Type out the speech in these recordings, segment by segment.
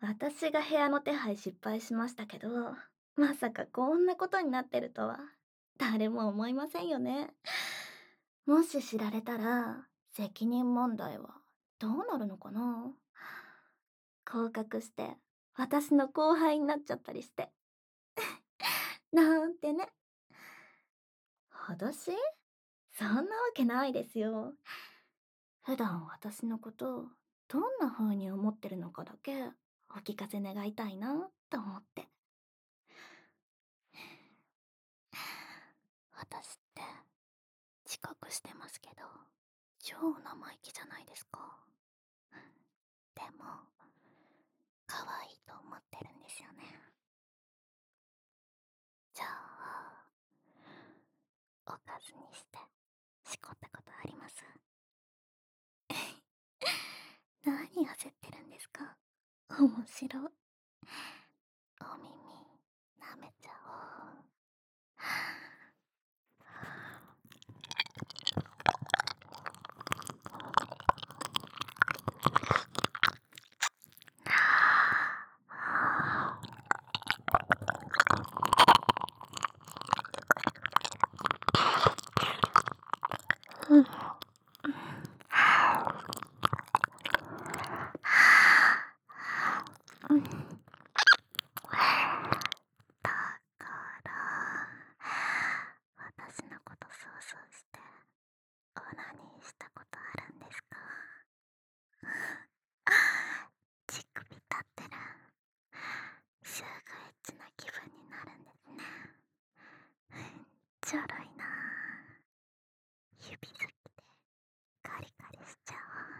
私が部屋の手配失敗しましたけど、まさかこんなことになってるとは、誰も思いませんよね。もし知られたら、責任問題はどうなるのかな。降格して、私の後輩になっちゃったりして。なんてね。私そんなわけないですよ。普段私のことをどんな風に思ってるのかだけお聞かせ願いたいなと思って。私って自覚してますけど、超生意気じゃないですか。でも、可愛いと思ってるんですよね。じゃあ、おかずにしてしこったことあります？何焦ってるんですか？面白い。お耳舐めちゃおう。うん。うん。だから私のこと想像してオナニーしたことあるんですか？乳首立ってる。すぐエッチな気分になるんですね。ちょろいな。指先でカリカリしちゃ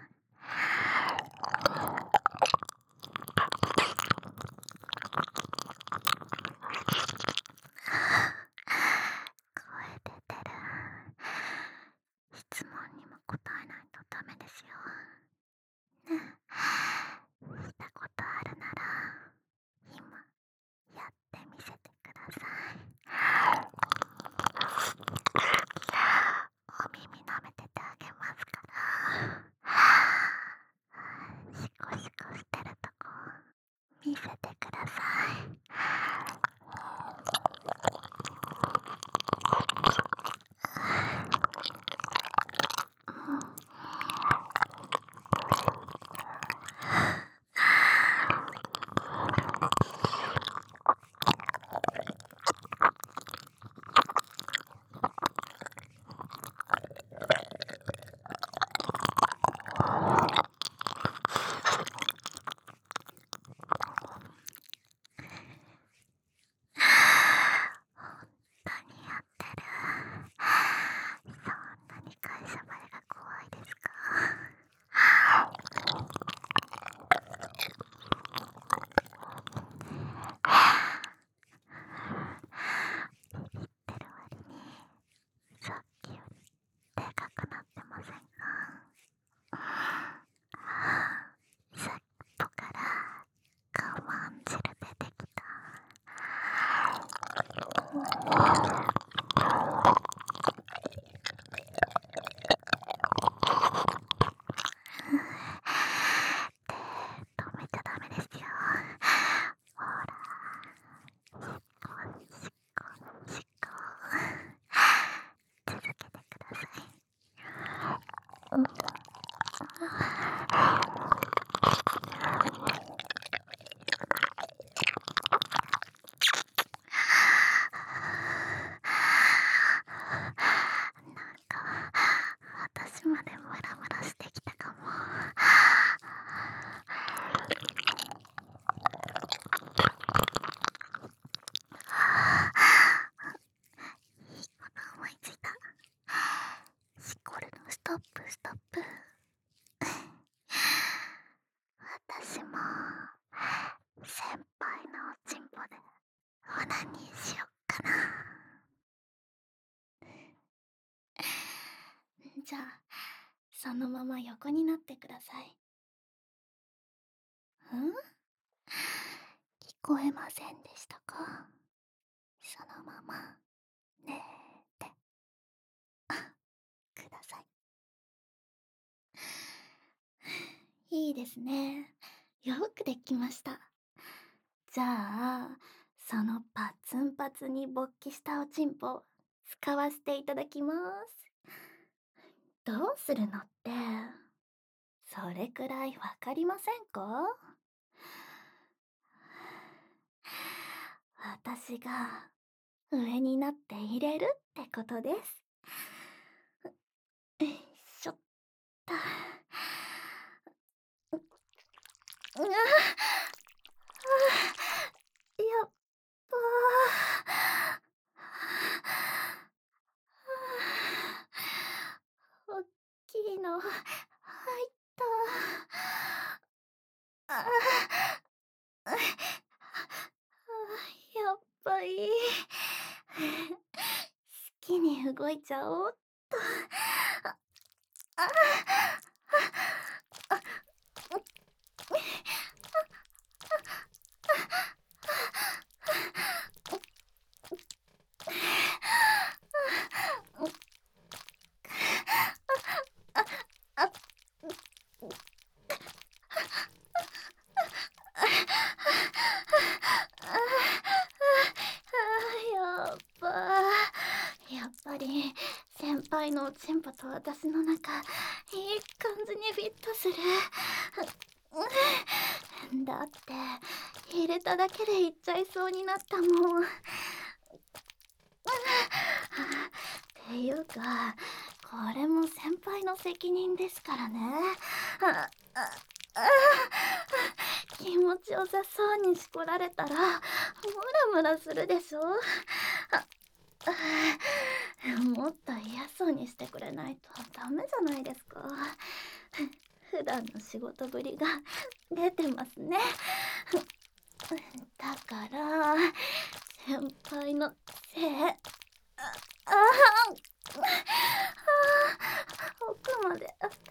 声出てる。質問にも答えないとダメですよ。ね。したことあるなら今やってみせてください。お耳舐めててあげますから。シコシコしてるとこ見せてください。何やってる。そんなに会社バレが怖いですか？ビビってる割にさっきよりでかくなってませんか？さっぽから我慢汁出てきた。止めちゃダメですよ。ほら、しこしこしこ。続けてください。うん。なんか私までムラムラしてきたかも。いいこと思いついた。しこるのストップストップ。私も先輩のおちんぽでオナニーしよっかな。じゃあそのまま横になってください。聞こえませんでしたか？そのまま寝てください。いいですね。よくできました。 じゃあ、そのパツンパツに勃起したおちんぽ、使わせていただきます。どうするのって、それくらいわかりませんか？私が上になって入れるってことです。よいしょっと。うわ、やっばおっきいの入った。ああ、やっぱり好きに動いちゃおうっと。ああ、あ、やっばやっぱり先輩のおちんぽと私の中いい感じにフィットする。だって入れただけでいっちゃいそうになったもん。っていうか、これも先輩の責任ですからね。あああ気持ちよさそうにしこられたらムラムラするでしょ。もっと嫌そうにしてくれないとダメじゃないですか。普段の仕事ぶりが出てますね。だから先輩のせい。ああ奥まで当たる。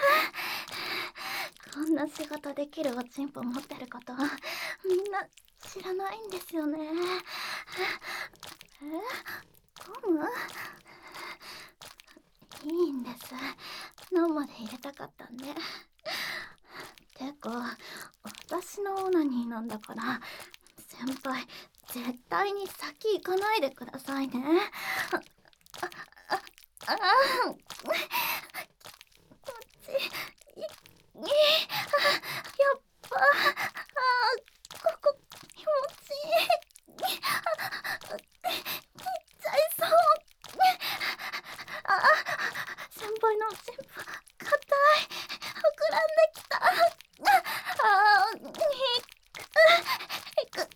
こんな仕事できるおちんぽ持ってることみんな知らないんですよね。ゴムいいんです。生で入れたかったんで。てか、私のオナニーなんだから、先輩、絶対に先行かないでくださいね。ああ、こっち、やっぱ、ここ、気持ちいい。切っちゃいそう。あ、先輩のおちんぽ、硬い。膨らんできた。ひく、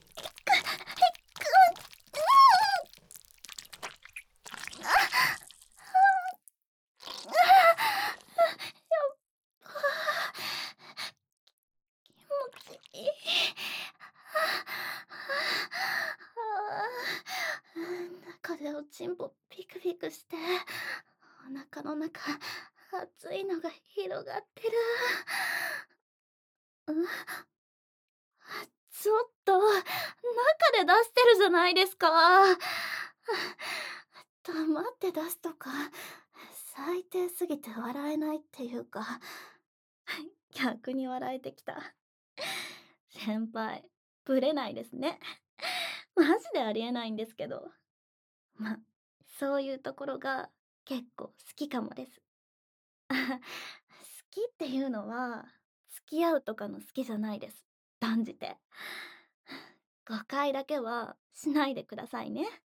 気持ちいい。中でおちんぽピクピクして、お腹の中、熱いのが広がってる。ちょっと、中で出してるじゃないですか。黙って出すとか、最低すぎて笑えないっていうか、逆に笑えてきた。先輩、ブレないですね。マジでありえないんですけど。ま、そういうところが結構好きかもです。好きっていうのは、付き合うとかの好きじゃないです。断じて。誤解だけはしないでくださいね。